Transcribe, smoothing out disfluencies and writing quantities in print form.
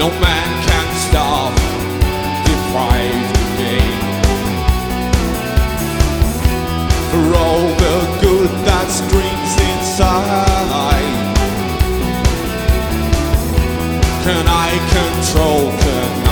No man can stop, deprive me. For all the good that streams inside, can I control them?